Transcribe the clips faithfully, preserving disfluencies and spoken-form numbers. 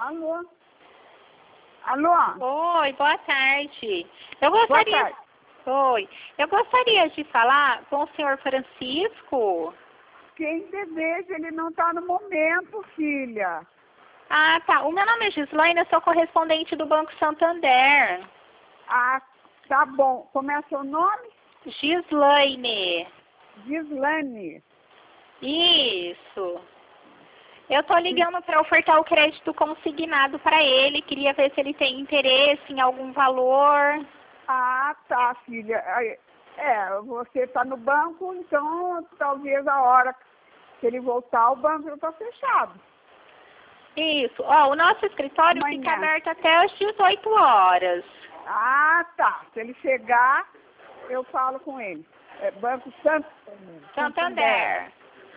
Alô? Alô? Oi, boa tarde. Eu gostaria... Boa tarde. Oi. Eu gostaria de falar com o senhor Francisco. Quem deseja, ele não está no momento, filha. Ah, tá. O meu nome é Gislaine, eu sou correspondente do Banco Santander. Ah, tá bom. Como é seu nome? Gislaine. Gislane. Isso. Eu tô ligando para ofertar o crédito consignado para ele. Queria ver se ele tem interesse em algum valor. Ah, tá, filha. É, você está no banco, então talvez a hora que ele voltar, o banco está fechado. Isso. Ó, o nosso escritório Amanhã. fica aberto até às dezoito horas. Ah, tá. Se ele chegar, eu falo com ele. É Banco Sant... Santander.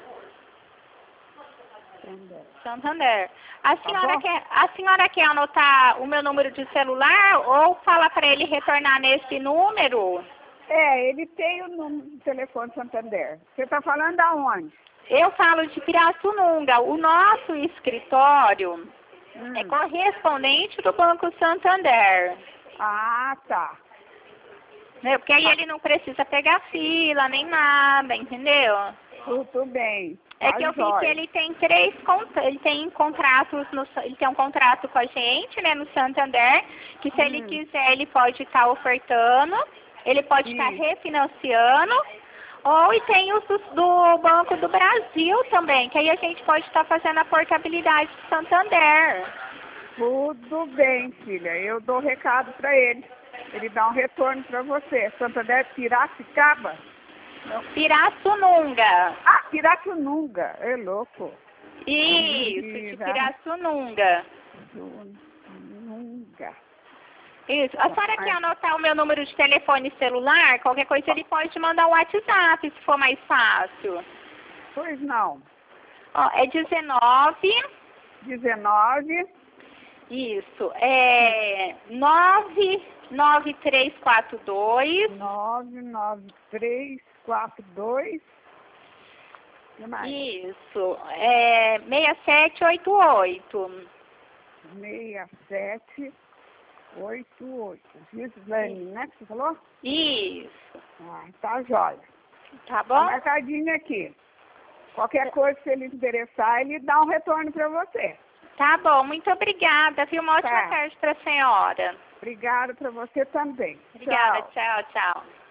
Santander. Santander. A senhora, Tá bom? quer, a senhora quer anotar o meu número de celular ou falar para ele retornar nesse número? É, ele tem o número de telefone Santander. Você está falando aonde? Eu falo de Pirassununga. O nosso escritório Hum. é correspondente do Banco Santander. Ah, tá. Né? Porque aí ele não precisa pegar fila nem nada, entendeu? Tudo bem. É Tá que eu vi jóia. que ele tem três contra- ele tem contratos no, ele tem um contrato com a gente, né, no Santander, que se Hum. ele quiser ele pode estar ofertando, ele pode estar Isso. refinanciando, ou e tem os do, do Banco do Brasil também, que aí a gente pode estar fazendo a portabilidade do Santander. Tudo bem, filha. Eu dou recado para ele. Ele dá um retorno para você. Santander Piracicaba? Pirassununga. Ah, Piracununga. É louco. Isso, de Pira- Pirassununga. Piracununga. Isso. A senhora quer anotar o meu número de telefone celular? Qualquer coisa ele pode mandar o WhatsApp, se for mais fácil. Pois não. Ó, é dezenove. dezenove. Isso. É nove nove três quatro dois. nove nove três quatro dois. Que mais? Isso. É seis sete oito oito. seis sete oito oito. Gislane, né, que você falou? Isso. Ah, tá jóia. Tá Tá bom? marcadinho aqui. Qualquer coisa que ele interessar, ele dá um retorno para você. Tá bom. Muito obrigada, viu? Uma ótima Tá. tarde para a senhora. Obrigada para você também. Obrigada. Tchau. Tchau, tchau.